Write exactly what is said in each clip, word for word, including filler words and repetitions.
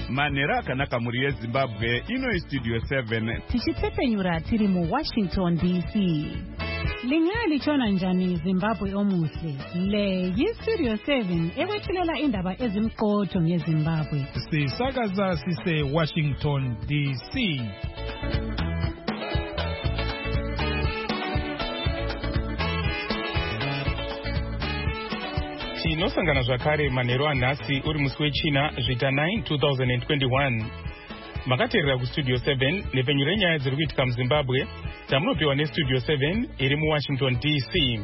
Manera akanaka muri yeZimbabwe ino Studio seven. Tichitsepenyura tiri mu Washington D C. Lingali chona njani Zimbabwe omuhle. Le yi Studio seven ewethulela indaba ezimqotho ngeZimbabwe. Sisakaza sise Washington D C. Tinosangana zvakare manheru anhasi uri musi wechina zvita nine two thousand twenty-one. Makateerera kustudio seven nepenyu renyaya dziri kuitika muZimbabwe tamunopiwa nestudio seven iri muWashington D C.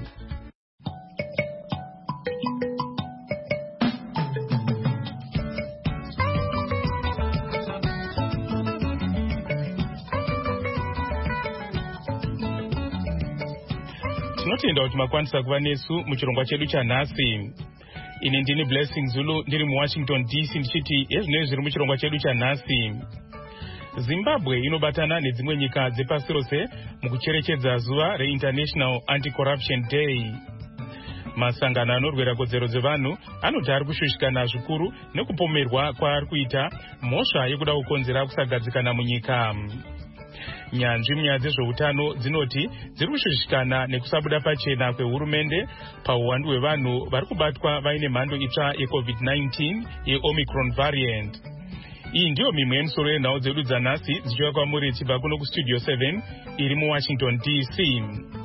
Tinotenda kuti makwanisa kuva nesu muchirongwa chedu chanhasi. Ini ndini Blessing Zulu ndiri muWashington D C ndichiti ezvinezvi zviri muchirongwa chedu chanhasi. Zimbabwe inobatana nedzimwe nyika dzepasi rose mukucherechedza zuva reInternational Anti-Corruption Day. Masangano anorwira kodzero dzevanhu anoti ari kushushikana zvikuru nekupomerwa kwaari kuita mhosva yekuda kukonzera kusagadzikana munyika. Nyanzvi munyaya dzezveutano dzinoti dziri kushushikana nekusabuda pachena kwehurumende pauwandu hwevanhu vari kubatwa vaine mhando itsva yeCovid nineteen yeOmicron variant. Iyi ndiyo mimwe yemisoro yenhau dzedu dzanhasi dzichiuya kwamuri chibva kuno kustudio seven iri muWashington D C.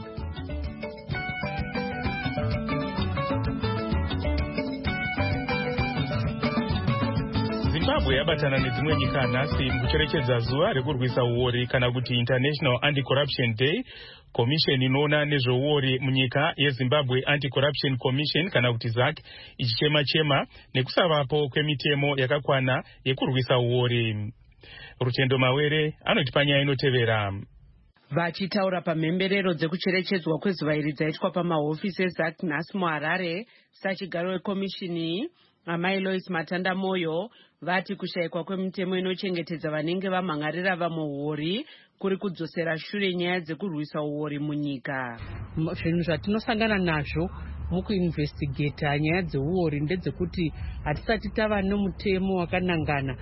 Zimbabwe yabatana nedzimwe nyika nhasi mukucherechedza zuva rekurwisa uori kana kuti International Anti-Corruption Day. Commission inoona nezveuori munyika yeZimbabwe Anti-Corruption Commission kana kuti Z A C ichichema chema nekusavapo kwemitemo yakakwana yekurwisa uori. Rutendo Mawere anoti panyaya inotevera. Vachitaura pamhemberero dzekucherechedzwa kwezuva iri dzaitwa pamahofisi eZ A C nhasi muHarare, sachigaro wekomishini Amai Lois Matanda Moyo vati kushayikwa kwemitemo inochengetedza vanenge vamhangarira vamwe uori kuri kudzosera shure nyaya dzekurwisa uori munyika. Zvinhu zvatinosangana nazvo mukuinvestigeta nyaya dzeuori ndedzekuti hatisati tava nemutemo wakanangana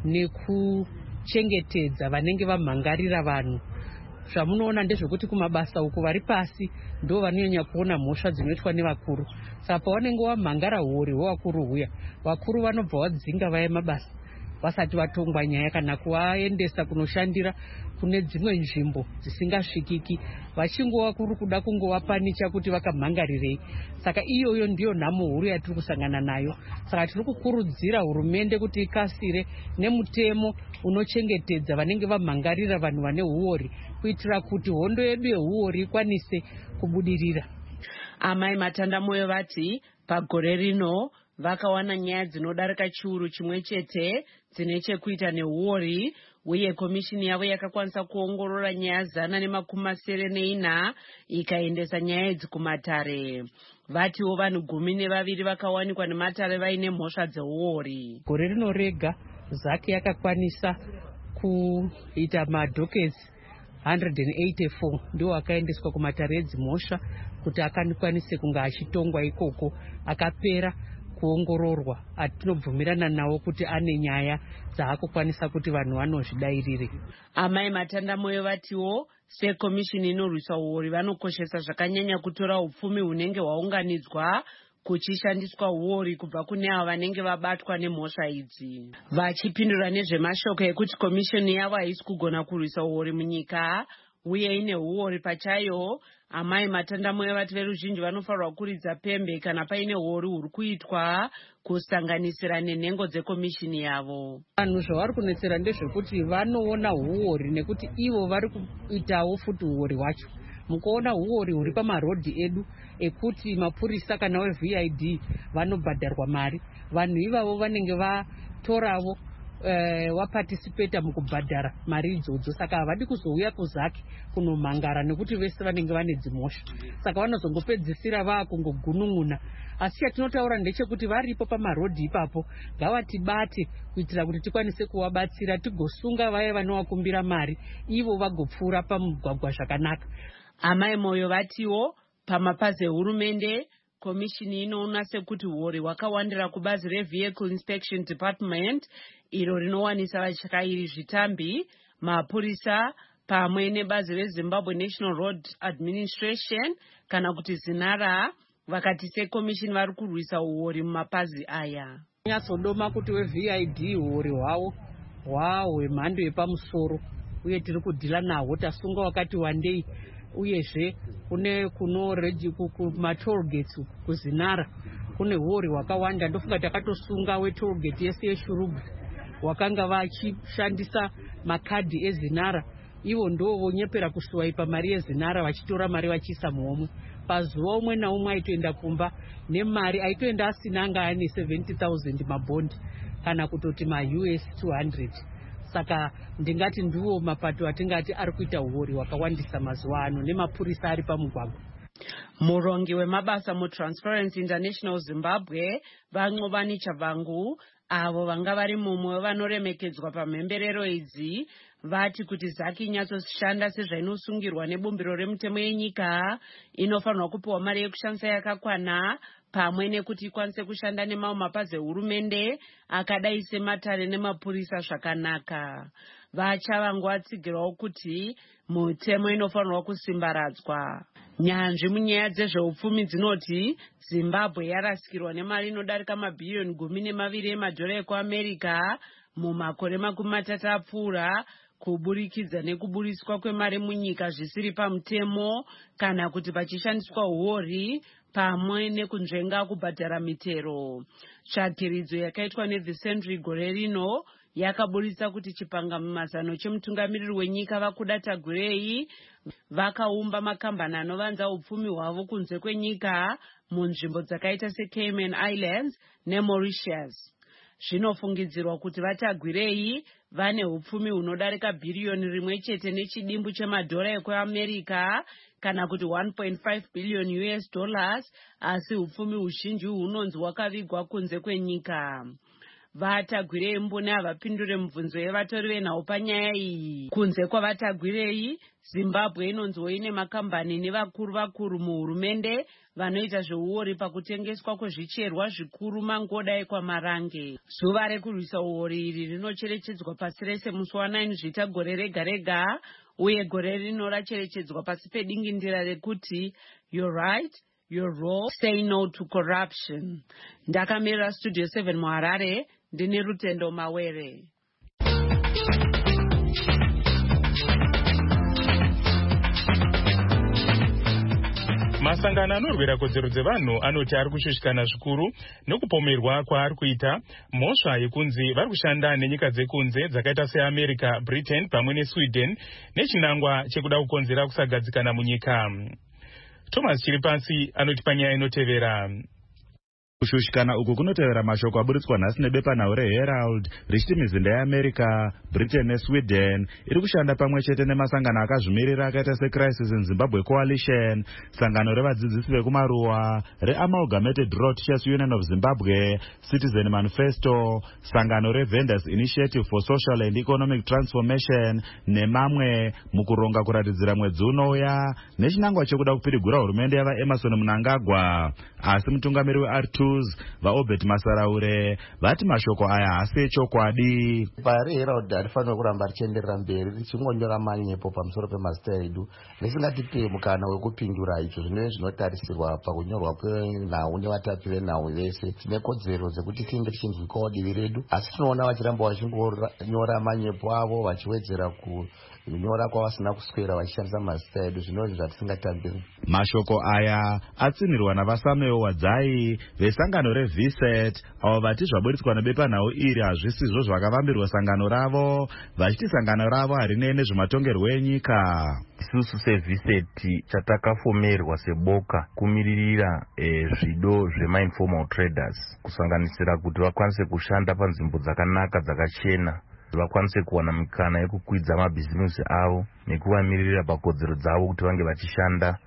nekuchengetedza vanenge vamhangarira vanhu. Zvamunoona ndezvekuti kumabasa uko vari pasi ndo vanonyanya kuona mhosva dzinoitwa nevakuru. Saka pavanenge vamhangara uori hwevakuru huya, vakuru vanobva vadzinga vaya mabasa vasati vatongwa nyaya kana kuvaendesa kunoshandira kune dzimwe nzvimbo dzisingasvikiki vachingova kuri kuda kungovapanicha kuti vakamhangarirei. Saka iyoyo ndiyo nhamo huru yatiri kusangana nayo. Saka tiri kukurudzira hurumende kuti ikasire nemutemo unochengetedza vanenge vamhangarira vanhu vane uori kuitira kuti hondo yedu yeuori ikwanise kubudirira. Amai Matanda Moyo vati pagore rino vakawana nyaya dzinodarika chiuru chimwe chete dzine chekuita neuori, uye komishini yavo yakakwanisa kuongorora nyaya zana nemakumi masere neina ikaendesa nyaya idzi kumatare. Vatiwo vanhu gumi nevaviri vakawanikwa nematare vaine mhosva dzeuori. Gore rino rega Z A C yakakwanisa kuita madhokezi one hundred eighty-four ndiwo akaendeswa kumatare edzimhosva kuti akakwanise kunga achitongwa ikoko akapera kuongororwa. Atinobvumirana nawo kuti ane nyaya dzaakukwanisa kuti vanhu vanozvidairire. Amai Matanda Moyo vatiwo sekomishini inorwisa uori vanokoshesa zvakanyanya kutora upfumi hunenge hwaunganidzwa kuchishandiswa uori kubva kune avo vanenge vabatwa nemhosva idzi. Vachipindura nezvemashoko ekuti komishini yavo haisi kugona kurwisa uori munyika uye ine uori pachayo, Amai Matanda Moyo vati veruzhinji vanofanirwa kuridza pembe kana paine uori huri kuitwa kusanganisira nenhengo dzekomishini yavo. Vanhu zvavari kunetsera ndezvekuti vanoona uori nekuti ivo vari kuitawo futi uori hwacho. Mukuona uori huri pamarodhi edu ekuti mapurisa kana weV I D vanobhadharwa mari. Vanhu ivavo vanenge vatoravo Uh, waparticipata mukubhadhara mari idzodzo. Saka havadi kuzouya kuZ A C kunomhangara nekuti vese vanenge vane dzimhosva. Saka vanozongopedzisira vaakungogunun'una. Asi chatinotaura ndechekuti varipo pamarodhi ipapo ngavatibate kuitira kuti tikwanise kuvabatsira tigosunga vaya vanovakumbira mari ivo vagopfuura pamugwagwa zvakanaka. Amai Moyo vatiwo pamapazi ehurumende komishini inoona sekuti huori hwakawandira kubazi reVehicle Inspection Department iro rinowanisa vatyairi zvitambi, mapurisa pamwe nebazi reZimbabwe National Road Administration kana kuti ZINARA, vakati sekomishini vari kurwisa huori mumapazi aya. Nyatsodoma kuti weVID huori hwavo hwahwemhando yepamusoro uye tiri kudhila nahwo, tasunga wakati wandei, uyezve kune kuno kumatollgates kuZINARA kune huori hwakawanda. Ndofunga takatosunga wetollgate yese yeShurugu wakanga vachishandisa makadhi eZINARA, ivo ndo vonyepera kuswaipa mari yeZINARA vachitora mari vachiisa muhomwe. Pazuva umwe naumwe aitoenda kumba nemari aitoenda asina anga ane seventy thousand mabondi kana kutoti ma-U S two hundred. Saka ndingati ndiwo mapato atingati ari kuita huori wakawandisa mazuva ano nemapurisa ari pamugwagwa. Murongi wemabasa muTransparency International Zimbabwe Vanqobani Chavangu, avo vanga vari mumwe vanoremekedzwa pamhemberero idzi, vati kuti zaki inyatsoshanda sezvainosungirwa nebumbiro remutemo yenyika inofanirwa kupiwa mari yekushandisa yakakwana, pamwe nekuti ikwanise kushanda nemamwe mapazi ehurumende akadai sematare nemapurisa zvakanaka. Vachavangu vatsigirawo kuti mutemo inofanirwa kusimbaradzwa. Nyanzvi munyaya dzezveupfumi dzinoti Zimbabwe yarasikirwa nemari inodarika mabhiriyoni gumi nemaviri emadhora ekuAmerica mumakore makumi matatu apfuura, kuburikidza nekuburiswa kwemari munyika zvisiri pamutemo kana kuti pachishandiswa huori pamwe nekunzvenga kubhadhara mitero. Tsvakiridzo yakaitwa neThe Sentry gore rino yakaburitsa kuti chipangamazano chemutungamiriri wenyika Vakuda Tagirei vakaumba makambani anovanza upfumi hwavo kunze kwenyika munzvimbo dzakaita seCayman Islands neMauritius. Zvinofungidzirwa kuti vaTagirei vane upfumi hunodarika bhiriyoni rimwe chete nechidimbu chemadhora ekuAmerica kana kuti one point five billion U S dollars, asi upfumi huzhinji hunonzi hwakavigwa kunze kwenyika. VaTagirei mbune havapindure mibvunzo yevatori venhau panyaya iyi. Kunze kwavaTagirei, Zimbabwe inonziwo ine makambani nevakuru vakuru muhurumende vanoita zvehuori pakutengeswa kwezvicherwa zvikuru mangoda ekwaMarange. Zuva rekurwisa huori iri rinocherechedzwa pasi rese musi wanine Zvita gore rega rega, uye gore rino racherechedzwa pasi pedingindira rekuti You're right, you're wrong, say no to corruption. Ndakamirira Studio seven muHarare, ndine Rutendo Mawere. Masangano anorwira kodzero dzevanhu anoti ari kushushikana zvikuru nekupomerwa kwaari kuita mhosva yekunzi vari kushanda nenyika dzekunze dzakaita seAmerica, Britain pamwe neSweden nechinangwa chekuda kukonzera kusagadzikana munyika. Thomas Chiripasi anoti panyaya inotevera. Kushushikana uku kunotevera mashoko aburitswa nhasi nebepanhau reHerald richiti mizinda yeAmerica, Britain neSweden iri kushanda pamwe chete nemasangano akazvimirira akaita seCrisis in Zimbabwe Coalition, sangano revadzidzisi vekumaruwa, reAmalgamated Rural Teachers Union of Zimbabwe, Citizen Manifesto, sangano reVendors Initiative for Social and Economic Transformation nemamwe, mukuronga kuratidzira mwedzi unouya nechinangwa chekuda kupirigura hurumende yavaEmerson Mnangagwa. Asi mutungamiri weR two vaObert Masaraure vati mashoko aya haasi echokwadi. Pari Herald arifanira kuramba richienderera mberi richingonyora manyepo pamusoro pemazita edu risingatipe mukana wekupindura icho zvinenge zvinotarisirwa pakunyorwa kwenhau nevatapi venhau vese. Tine kodzero dzekuti tinge tichinzwikawo divi redu, asi tinoona vachiramba vachingonyora manyepo avo vachiwedzera ku nyora kwavasina kuswera vachishandisa mazita edu, zvinonzi zvatisingatambiri. Mashoko aya atsinirwa navaSamuel Wadzai vesangano reV SET, avo vati zvaburitswa nebepanhau iri hazvisizvo zvakavambirwa sangano ravo, vachiti sangano ravo harine nezvematongerwo enyika. Isusu seV SET chatakafomerwa seboka kumiririra eh, zvido zvemainformal traders kusanganisira kuti vakwanise kushanda panzvimbo dzakanaka dzakachena, vakwanise kuwana mikana yekukwidza mabhizimusi avo nekuvamirira pakodzero dzavo kuti vange vachishanda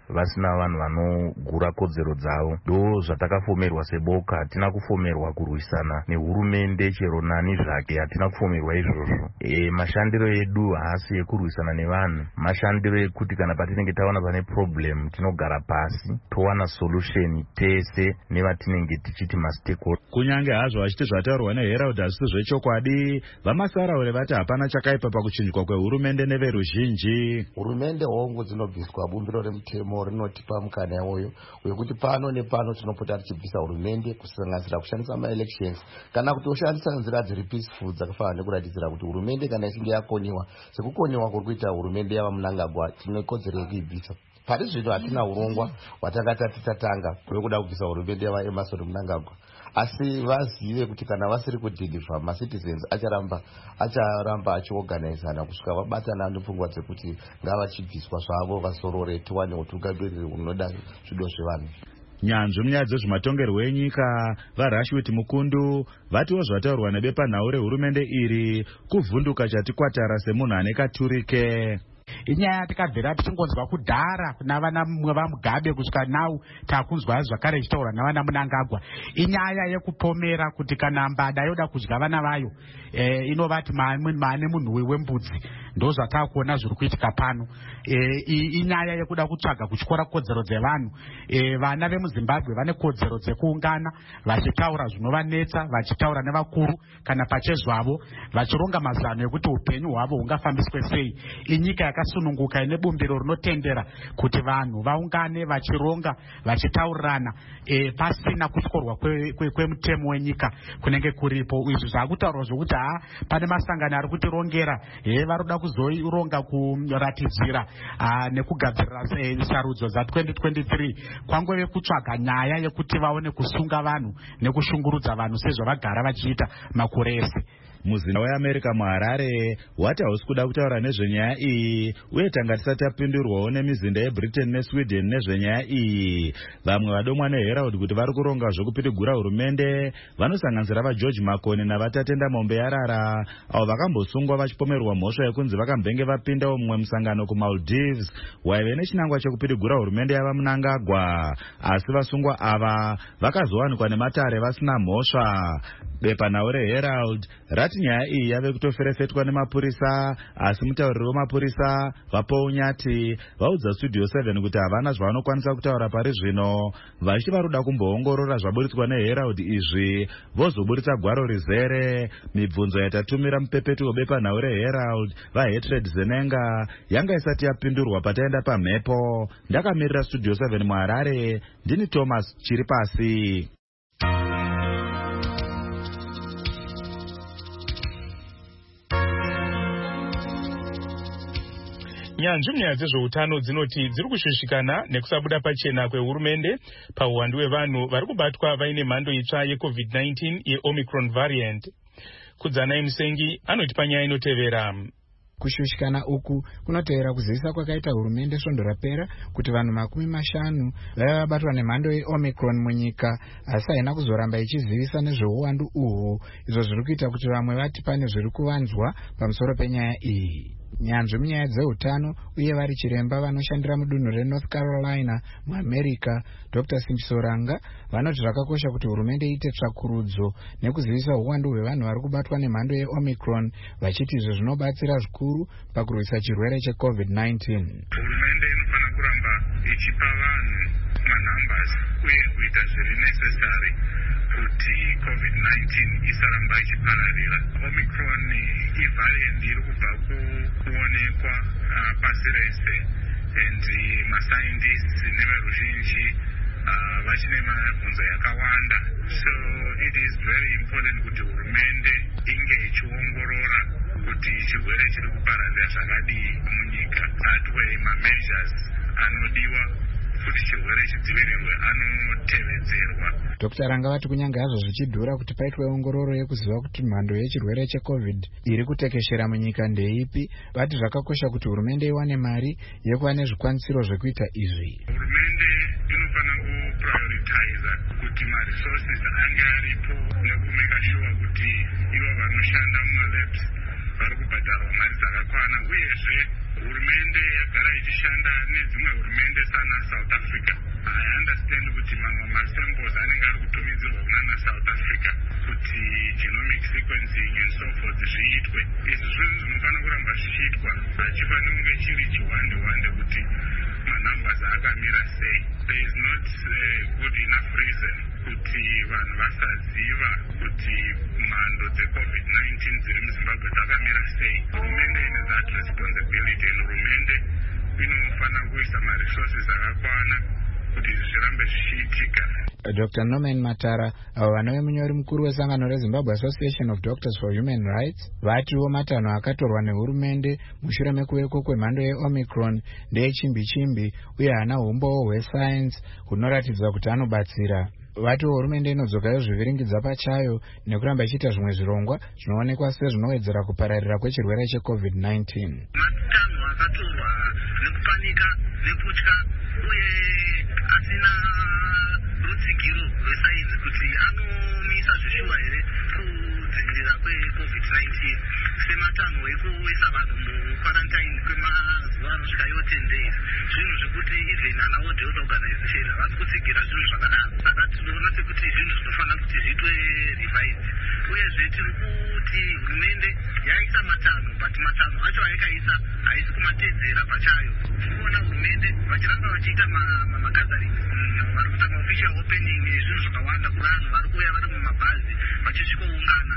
vasina vanhu vanogura kodzero dzavo. Ndo zvatakafomerwa seboka. Hatina kufomerwa kurwisana nehurumende chero nani zvake, hatina kufomerwa izvozvo. E, mashandiro edu haasi ekurwisana nevanhu, mashandiro ekuti kana patinenge taona pane problem tinogara pasi towana solution tese nevatinenge tichiti mastakeholder. Kunyange hazvo vachiti zvataurwa neHerald hazvisi zvechokwadi, vamasaraure vati hapana chakaipa pakuchinjwa kwehurumende neveruzhinji. Hurumende hongu dzinobviswa, bumbiro remutemo rinotipa mukana iwoyo wekuti pano nepano tinopota tichibvisa hurumende kusanganisira kushandisa maelections kana kuti kushandisa nzira dziri peaceful dzakafanana nekuratidzira kuti hurumende kana ichinge yakoniwa sekukoniwa kuri kuita hurumende yava Mnangagwa tine kodzero yekuibvisa. Pari zvino hatina urongwa hwatakati titatanga hwekuda kubvisa hurumende yava Emmerson Mnangagwa, asi vazive kuti kana vasiri kudhilivha macitizens acharamba acharamba achiorganizana kusvika vabatana nepfungwa dzekuti ngavachibviswa zvavo vasorore tiwane utungamiriri hunoda zvido zvevanhu. Nyanzvi munyaya dzezvematongerwo enyika vaRashwit Mukundu vatiwo zvataurwa nebepanhau rehurumende iri kuvhunduka chatikwatara semunhu ane katurike. Inyaya yatakabvira tichingonzwa kudhara kuna vana vaMugabe kusvika nau takunzwa zvakare ichitaura navana Mnangagwa. Inyaya yekupomera kuti kana mbada yoda kudya vana vayo e, inovati maane munhu wembudzi. Ndo zvatakuona zviri kuitika pano. E, inyaya yekuda kutsvaga kutyora kodzero dzevanhu. E, vana vemuZimbabwe vane kodzero dzekuungana vachitaura zvinovanetsa, vachitaura nevakuru kana pachezvavo, vachironga mazano ekuti upenyu hwavo hungafambiswe sei. Inyika yakasununguka ine bumbiro rinotendera kuti vanhu vaungane vachironga vachitaurirana e, pasina kutyorwa kwemutemo kwe, kwe wenyika kunenge kuripo. Izvi zvakutaurwa zvokuti ha pane masangano ari kutirongera e, varoda kuzoironga kuratidzira nekugadzirira e, sarudzo za twenty twenty-three kwangove kutsvaga nyaya yekuti vaone kusunga vanhu nekushungurudza vanhu sezvavagara vachiita makore ese. Muzinda weAmerica muHarare wati hausi kuda kutaura nezvenyaya iyi uye tanga tisati tapindurwawo nemizinda yeBritain neSweden nezvenyaya iyi. Vamwe vadomwa neHerald kuti vari kuronga zvokupitigura hurumende vanosanganisira vaGeorge Makone navaTatenda Mombe Yarara avo vakambosungwa vachipomerwa mhosva yekunzi vakambenge vapindawo mumwe musangano kuMaldives waive nechinangwa chekupitigura hurumende yava Mnangagwa, asi vasungwa ava vakazowanikwa nematare vasina mhosva. Bepanhau reHerald rati nyaya iyi yave kutoferefetwa nemapurisa, asi mutauriri wemapurisa vaPaul Nyati vaudza Studio seven kuti havana zvavanokwanisa kutaura pari zvino, vachi varuda kumboongorora zvaburitswa neHerald izvi vozoburitsa gwaro rizere. Mibvunzo yatatumira mupepetu webepanhau reHerald vaHatred Zenenga yanga isati yapindurwa pataenda pamhepo. Ndakamirira Studio seven muHarare, ndini Thomas Chiripasi. Nyanzvi munyaya dzezveutano dzinoti dziri kushushikana nekusabuda pachena kwehurumende pauwandu hwevanhu vari kubatwa vaine mhando itsva yecovid nineteen yeOmicron variant. Kudzanai Musengi anoti panyaya inotevera. Kushushikana uku kunotevera kuzivisa kwakaita hurumende svondo rapera kuti vanhu makumi mashanu vaiva vabatwa nemhando yeOmicron munyika, asi haina kuzoramba ichizivisa nezveuwandu uhwo, izvo zviri kuita kuti vamwe vati pane zviri kuvanzwa pamusoro penyaya iyi. Nyanzvi munyaya dzeutano uye vari chiremba vanoshandira mudunhu reNorth Carolina muAmerica, Doctor Simbisoranga vanoti zvakakosha kuti hurumende iite tsvakurudzo nekuzivisa uwandu hwevanhu vari kubatwa nemhando yeOmicron, vachiti izvo zvinobatsira zvikuru pakurwisa chirwere checovid nineteen. Hurumende inofanira kuramba ichipa vanhu manumbers uye kuita zviri necessary kuti covid nineteen isaramba ichipararira. Omicron ivariant iri kubva kuonekwa uh, pasi rese, and mascientists neveruzhinji uh, vachine mabvunzo yakawanda, so it is very important kuti hurumende inge ichiongorora kuti chirwere chiri kupararira zvakadii munyika. That way mameasures anodiwa kuti chirwere chidzivirirwe anotevedzerwa. Doctor Ranga vati kunyange hazvo zvichidhura kuti paitwe ongororo yekuziva kuti mhando yechirwere checovid iri kutekeshera munyika ndeipi, vati zvakakosha kuti hurumende iwane mari yekuva nezvikwanisiro zvekuita izvi. Hurumende inofanira kuprioritiza kuti maresources ange aripo nekumeka sure kuti ivo vanoshanda mumalabs vari kubhadharwa mari dzakakwana, uyezve hurumende yagara ichishanda nedzimwe hurumende sana South Africa. I understand kuti mamwe masamples anenge ari kutumidzirwa kunana South Africa kuti genomic sequencing and so forth zviitwe. Izvi zvinhu zvinofanira kuramba zvichiitwa, hachifaniri kunge chiri chiwande wande kuti manumbers akamira sei. There is not a good enough reason kuti vanhu vasaziva kuti mhando dzecovid nineteen dziri muZimbabwe dzakamira sei. Hurumende ine that responsibility, and hurumende inofanira kuisa maresources akakwana kuti zvirambe zvichiitika. Doctor Norman Matara, avo vanove munyori mukuru wesangano reZimbabwe Association of Doctors for Human Rights, vatiwo matanho akatorwa nehurumende mushure mekuveko kwemhando yeOmicron ndeyechimbi-chimbi uye hana umbowo hwesayensi hunoratidza kuti anobatsira. Vatiwo hurumende inodzokayo zviviringidza pachayo nekuramba ichiita zvimwe zvirongwa zvinoonekwa sezvinowedzera kupararira kwechirwere checovid nineteen. Matanho akatorwa nekupanika nekutya uye asina rutsigiro rwesainzi kuti anomisa zvishuwa here kudzivirira kwecovid nineteen, sematanho ekuisa vanhu mukwarantine kwemazuva anosvikayo ten days, zvinhu zvekuti even ana World Health Organization havasi kutsigira zvinhu zvakadaro. Saka tinoona sekuti zvinhu zvinofanira kuti zviitwe revise. Uyezve tiri kuti hurumende yaisa matanho, but matanho acho ayakaisa haisi kumatedzera pachayo. Tinoona hurumende vachiramba vachiita magathering, vari kuita maofficial opening nezvinhu zvakawanda kuri vanhu vari kuuya vari mumabhazi vachisvikoungana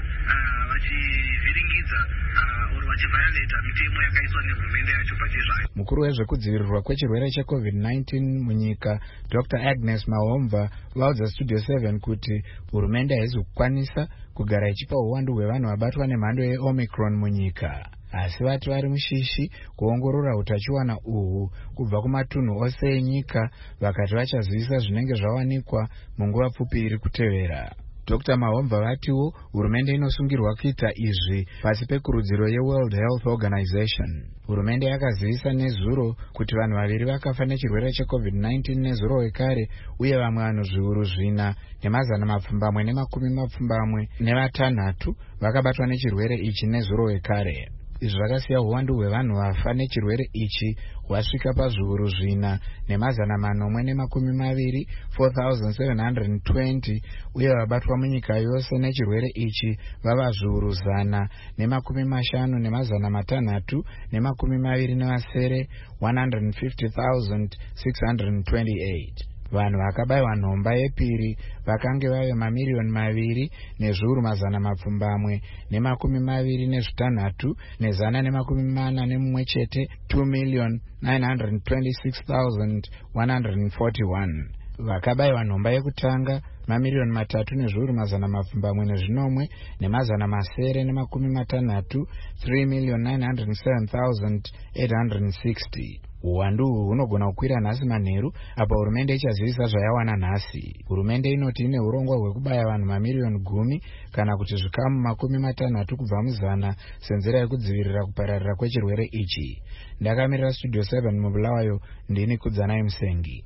vachivhiringidza oro vachiviolata mitemo yakaiswa nehurumende yacho pachezvayo. Mukuru wezvekudzivirirwa kwechirwere checovid nineteen munyika Doctor Agnes Mahomva vaudza Studio seven kuti hurumende haizi kukwanisa kugara ichipa uwandu hwevanhu vabatwa nemhando yeOmicron munyika, asi vati vari mushishi kuongorora utachiwana uhu kubva kumatunhu ose enyika, vakati vachazivisa zvinenge zvawanikwa munguva pfupi iri kutevera. Doctor Mahomva vatiwo hurumende inosungirwa kuita izvi pasi pekurudziro yeWorld Health Organization. Hurumende yakazivisa nezuro kuti vanhu vaviri vakafa nechirwere checovid nineteen nezuro wekare, uye vamwe vanhu zviuru zvina nemazana mapfumbamwe nemakumi mapfumbamwe nevatanhatu vakabatwa nechirwere ichi nezuro wekare. Izvi zvakasiya uwandu hwevanhu vafa nechirwere ichi hwasvika pazviuru zvina nemazana manomwe nemakumi maviri four thousand seven hundred twenty, uye vabatwa munyika yose nechirwere ichi vava zviuru zana nemakumi mashanu nemazana matanhatu nemakumi maviri nevasere one hundred fifty thousand six hundred twenty-eight. Vanhu vakabayiwa nhomba yepiri vakange vave mamiriyoni maviri nezviuru mazana mapfumbamwe nemakumi maviri nezvitanhatu nezana nemakumi mana nemumwe chete two million nine hundred twenty-six thousand one hundred forty-one. Vakabayiwa nhomba yekutanga mamiriyoni matatu nezviuru mazana mapfumbamwe nezvinomwe nemazana masere nemakumi matanhatu three million nine hundred seven thousand eight hundred sixty. Uwandu uhu hunogona kukwira nhasi manheru apa hurumende ichazivisa zvayawana nhasi. Hurumende inoti ine urongwa hwekubaya vanhu mamiriyoni gumi kana kuti zvikamu makumi matanhatu kubva muzana senzira yekudzivirira kupararira kwechirwere ichi. Ndakamirira Studio seven mubulawayo, ndini Kudzanai Musengi.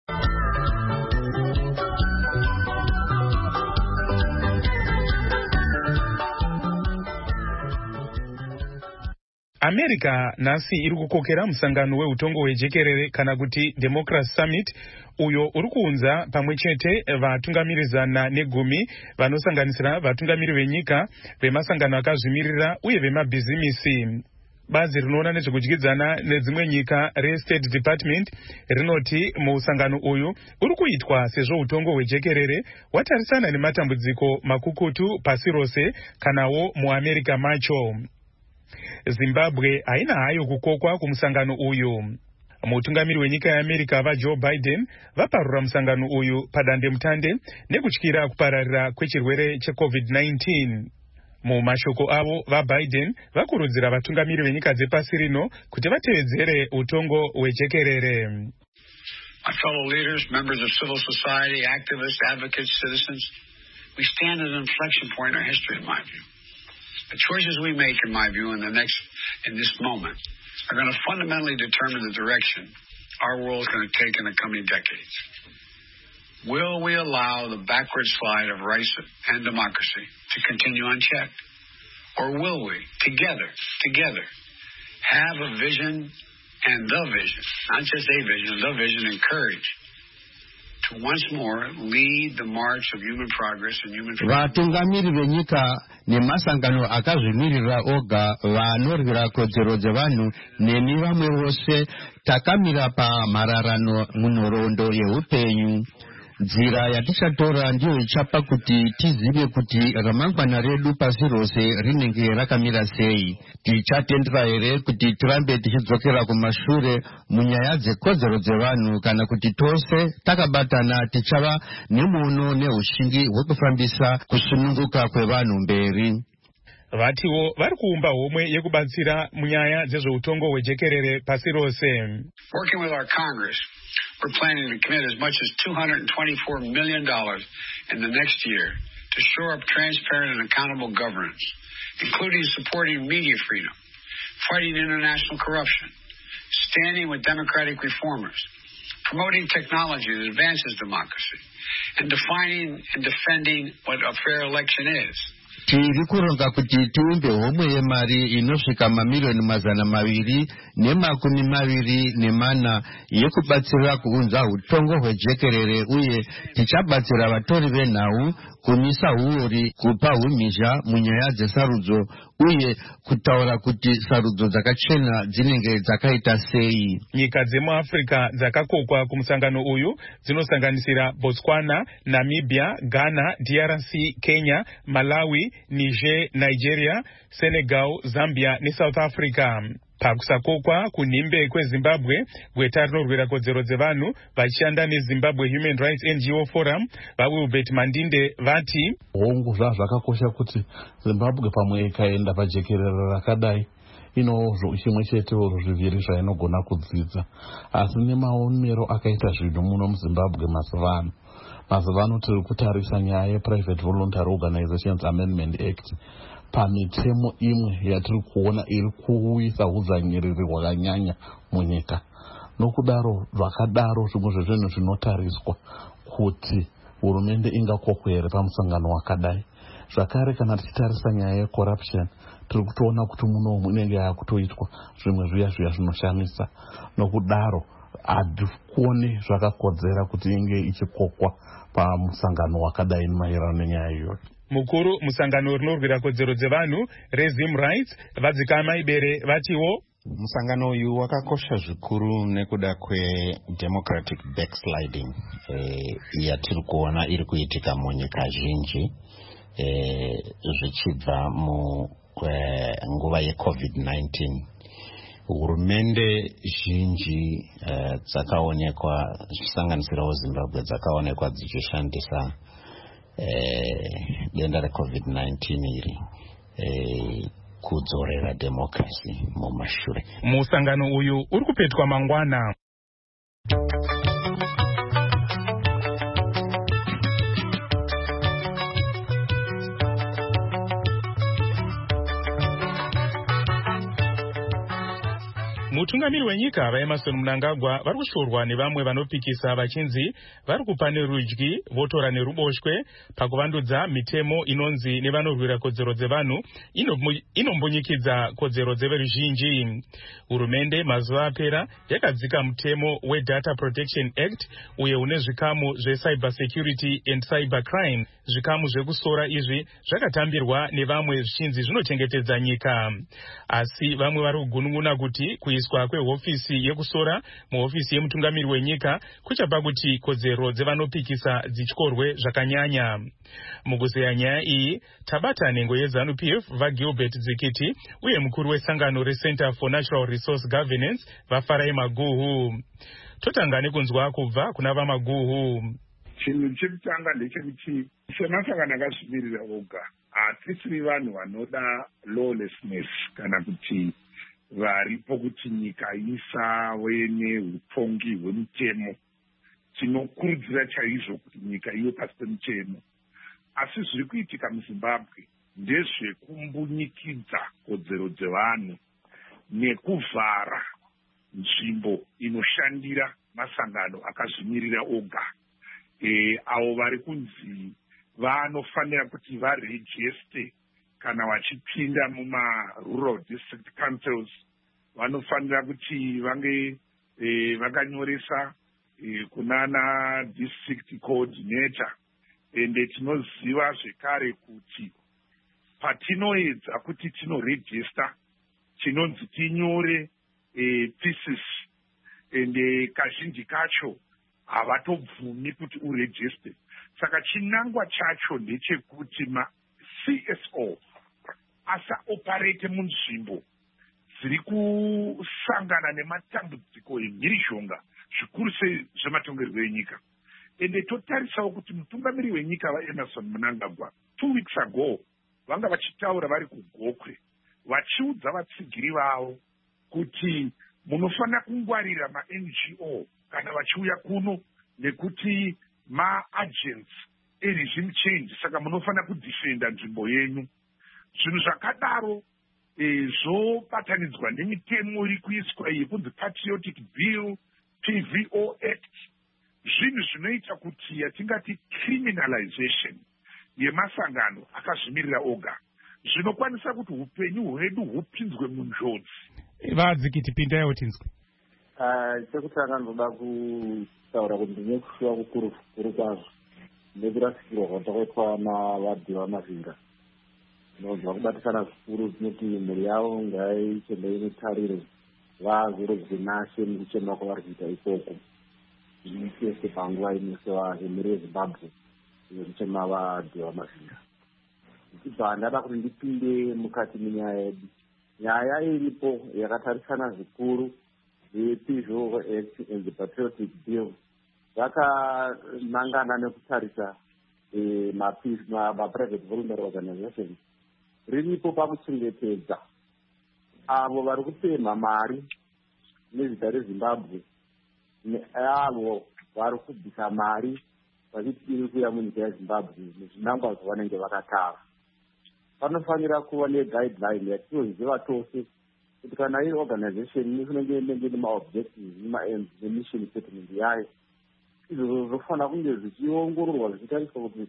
America nhasi iri kukokera musangano weutongo hwejekerere kana kuti Democracy Summit, uyo uri kuunza pamwe chete vatungamirizana negumi vanosanganisira vatungamiri venyika, vemasangano akazvimirira uye vemabhizimisi. Bazi rinoona nezvekudyidzana nedzimwe nyika reState Department rinoti musangano uyu uri kuitwa sezvo utongo hwejekerere watarisana nematambudziko makukutu pasi rose kanawo muAmerica macho. Zimbabwe haina hayo kukokwa kumusangano uyu. Mutungamiri wenyika yeAmerica vaJoe Biden vaparura musangano uyu padande mutande nekutyira kupararira kwechirwere checovid nineteen. Mumashoko avo vaBiden vakurudzira vatungamiri venyika dzepasi rino kuti vatevedzere utongo hwejekerere. My fellow leaders, members of civil society, activists, advocates, citizens, we stand at an inflection point in our history, in my view. The choices we make, in my view, in the next, in this moment, are going to fundamentally determine the direction our world is going to take in the coming decades. Will we allow the backward slide of rights and democracy to continue unchecked? Or will we, together, together, have a vision and the vision, not just a vision, the vision and courage, to once more lead the march of human progress and human freedom? Vatungamiri venyika nemasangano akazvimirira oga vanorwira kodzero dzevanhu neni vamwe vose takamira pamhararano munhoroondo yeupenyu. Nzira yatichatora ndiyo ichapa kuti tizive kuti ramangwana redu pasi rose rinenge rakamira sei. Tichatendera here kuti tirambe tichidzokera kumashure munyaya dzekodzero dzevanhu kana kuti tose takabatana tichava nemuono neushingi hwekufambisa kusununguka kwevanhu mberi. Vatiwo vari kuumba homwe yekubatsira munyaya dzezveutongo hwejekerere pasi rose. Working with our Congress, we're planning to commit as much as two hundred twenty-four million dollars in the next year to shore up transparent and accountable governance, including supporting media freedom, fighting international corruption, standing with democratic reformers, promoting technology that advances democracy, and defining and defending what a fair election is. Tiri kuronga kuti tiumbe homwe yemari inosvika mamilioni mazana maviri nemakumi maviri nemana yekubatsira kuunza utongo hwejekerere uye tichabatsira vatori venhau kumisa uori kupa umhizha munyaya dzesarudzo uye kutaura kuti sarudzo dzakachena dzinenge dzakaita sei. Nyika dzemuAfrica dzakakokwa kumusangano uyu dzinosanganisira Botswana, Namibia, Ghana, D R C, Kenya, Malawi, Niger, Nigeria, Senegal, Zambia neSouth Africa. Pakusakokwa kunhimbe kweZimbabwe gweta rinorwira kodzero dzevanhu vachishanda neZimbabwe Human Rights N G O Forum vaWilbert Mandinde vati hongu zvakakosha kuti Zimbabwe pamwe ikaenda pajekerero rakadai inozvo chimwe chetewo zviviri zvainogona kudzidza asi nemaomero akaita zvinhu muno muZimbabwe mazuva ano mazuva ano tiri kutarisa nyaya yePrivate Voluntary Organizations Amendment Act pamitemo imwe yatiri kuona iri kuuyisa udzanyiriri hwakanyanya munyika. Nokudaro zvakadaro zvimwe zvezvinhu zvinotariswa kuti hurumende ingakokwe here pamusangano wakadai. Zvakare kana tichitarisa nyaya yecorruption tiri kutoona kuti muno inenge yakutoitwa zvimwe zviya zviya zvinoshamisa. Nokudaro hatikuoni zvakakodzera kuti inge ichikokwa pamusangano wakadai maererano nenyaya iyoyo. Mukuru musangano rinorwira kodzero dzevanhu reZim Rights vadzikama ibere vatiwo musangano uyu wakakosha zvikuru nekuda kwedemocratic backsliding eh, yatiri kuona iri kuitika munyika zhinji eh, zvichibva munguva eh, yecovid nineteen. Hurumende zhinji eh, dzakaonekwa zvichisanganisirawo Zimbabwe dzakaonekwa dzichishandisa Eh, denda reCovid nineteen iri eh, kudzorera democracy mumashure. Musangano uyu uri kupetwa mangwana. Mutungamiri wenyika vaEmerson Mnangagwa vari kushorwa nevamwe vanopikisa vachinzi vari kupa nerudyi votora neruboshwe pakuvandudza mitemo inonzi nevanorwira kodzero dzevanhu inombonyikidza kodzero dzeveruzhinji. Hurumende mazuva apera yakadzika mutemo weData Protection Act uye une zvikamu zveCyber Security and Cyber Crime. Zvikamu zvekusora izvi zvakatambirwa nevamwe zvichinzi zvinochengetedza nyika. Asi vamwe vari kugunun'una kuti kuiswa kwehofisi yekusora muhofisi yemutungamiri wenyika kuchapa kuti kodzero dzevanopikisa dzityorwe zvakanyanya. Mukuzeya nyaya iyi tabata nhengo yeZANU P F vaGilbert Dzikiti uye mukuru wesangano reCenter for Natural Resource Governance vaFarai Maguhu. Totanga nekunzwa kubva kuna vaMaguhu. Chinhu chekutanga ndechekuti semasangano akazvimirira oga hatisiri vanhu vanoda lawlessness kana kuti varipo kuti nyika isave neutongi hwemutemo. Tinokurudzira chaizvo kuti nyika ive pasi pemutemo. Asi zviri kuitika muZimbabwe ndezvekumbunyikidza kodzero dzevanhu nekuvhara nzvimbo inoshandira masangano akazvimirira oga. E, avo vari kunzi vanofanira kuti varejeste kana vachipinda mumarural district councils vanofanira kuti vange eh, vakanyoresa eh, kunana district coordinator. Ende tinoziva zvekare kuti patinoedza kuti tinoregister chinonzi tinyore eh, thesis, ende kazhinji kacho havatobvumi kuti uregister. Saka chinangwa chacho ndechekuti ma C S O asa operate munzvimbo dziri kusangana nematambudziko emhirizhonga zvikuru sei zvematongerwo enyika. Ende totarisawo kuti mutungamiri wenyika vaEmerson Mnangagwa two weeks ago vanga vachitaura vari kugokwe vachiudza vatsigiri vavo kuti munofanira kungwarira ma-N G O kana vachiuya kuno nekuti ma-agents e-regime change, saka munofanira kudifenda nzvimbo yenyu. Zvinhu zvakadaro e, zvobatanidzwa nemitemo iri kuiswa yekunzi Patriotic Bill, P V O Act, zvinhu zvinoita kuti yatingati criminalization yemasangano akazvimirira oga zvinokwanisa kuti upenyu hwedu hupinzwe munjodzi. Vadzikiti pindaiwo tinzwe. Chekutanga ndoda kutaura kuti ndine kushuva kukuru kukuru kwazvo nekurasikirwa kwatakaitwa navadhi vamavhinga. Ndinobva kubatikana zvikuru tinoti mhuri yavo ngaichende inotarire vazorobve nashe mukuchema kwavari kuita ikoko. Zvinoitese panguva ino sevahemiri veZimbabwe zvekuchema vadhi vamavhinga. Ndichibva ndada kuti ndipinde mukati menyaya yedu. Nyaya iripo yakatarisana zvikuru the-P V O Act and the Patriotic Bill vakanangana nekutarisa ma-private voluntary organizations riripo pakuchengetedza avo vari kupemha mari nezita reZimbabwe neavo vari kubvisa mari vachiti iri kuya munyika yeZimbabwe nezvinangwa zvavanenge vakatara. Panofanira kuva neguideline yatinoziva tose kuti kana iri organization inenge inenge nemaobjectives nemaaims nemission statement yayo, izvo zvofanira kunge zvichiongororwa zvichitariswa kuti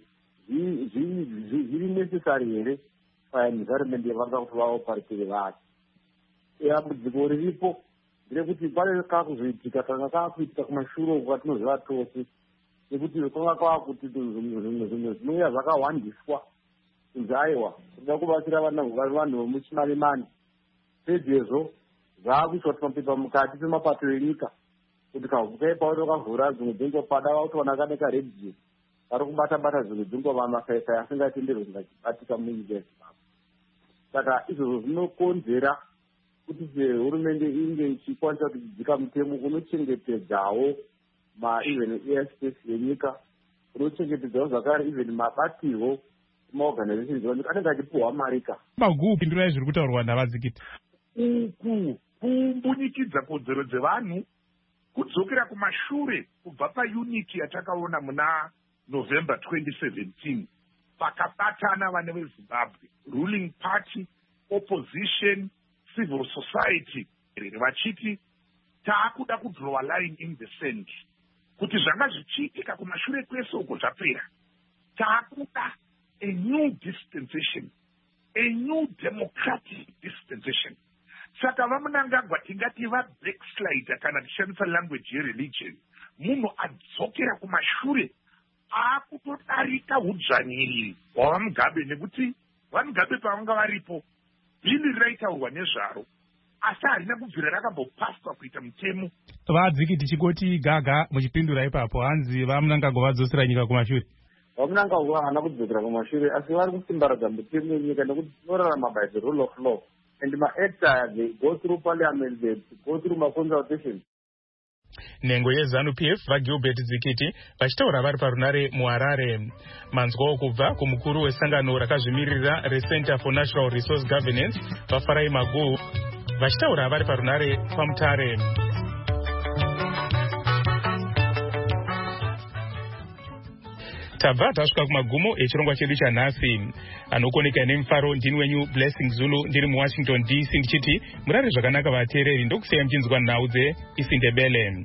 zviri necessary here paenvironment yavanga kuti vaoparitire vacho. Dambudziko riripo nderekuti pane kakuzoitika kanga kakuitika kumashure uko kwatinoziva tose, nekuti kwanga kwakuti zvimwe zvimwe zvinouya zvakawandiswa kunzi aiwa kuda kubatsira vanhu vemuchimarimani. Pedezvo zvaakuiswa tumapepa mukati pemapato enyika kuti kahukai pauto kavhura dzimwe dzenguva pada vakutoona kane karedhiyo vari kubata-bata dzimwe dzenguva masaisai asingatenderwi kungachibatika munyika yeZimbabwe. Saka izvozvo zvinokonzera kuti hurumende inge ichikwanisa kudzidzika mutemo unochengetedzawo ma-even airspace yenyika, unochengetedzawo zvakare even mabatirwo maorganizations anenge anenge achipuhwa marika. Maguu pindurai zviri kutaurwa navadzikiti. Uku kumbunyikidza kodzero dzevanhu kudzokera kumashure kubva paunity yatakaona muna November twenty seventeen pakabatana vana veZimbabwe, ruling party, opposition, civil society vachiti taakuda kudraw a line in the sand kuti zvanga zvichiitika kumashure kwese uko zvapera. Taakuda a new dispensation, a new democratic dispensation. Saka vaMnangagwa tingati va backslider kana tichishandisa language yereligion, munhu adzokera kumashure akutodarika udzvanyiriri hwavaMugabe, nekuti vaMugabe pavanga varipo bhili raitaurwa nezvaro asi harina kubvira rakambopaswa kuita mutemo. Vadzikiti chikoti gaga muchipindura ipapo hanzi vaMnangagwa vadzosera nyika kumashure. vaMnangagwa havana kudzokera kumashure asi vari kusimbaradza mutemo wenyika nekuti tinorarama by the rule of law and ma-actor they go through parliament, they go through ma-consultations. Nhengo yeZanu P F vaGilbert Dzikiti vachitaura vari parunare muHarare. Manzwawo kubva kumukuru wesangano rakazvimirira reCenter for National Resource Governance vaFarai Maguwu vachitaura vari parunare paMutare. Tabva tasvika kumagumo echirongwa chedu chanhasi. Anokoneka nemufaro ndini wenyu Blessing Zulu ndiri muWashington D C ndichiti murare zvakanaka vateereri, ndokusiyai muchinzwa nhau dzeIsindebele.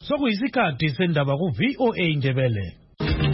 sokuyisikhathi sendaba ku-V O A Ndebele.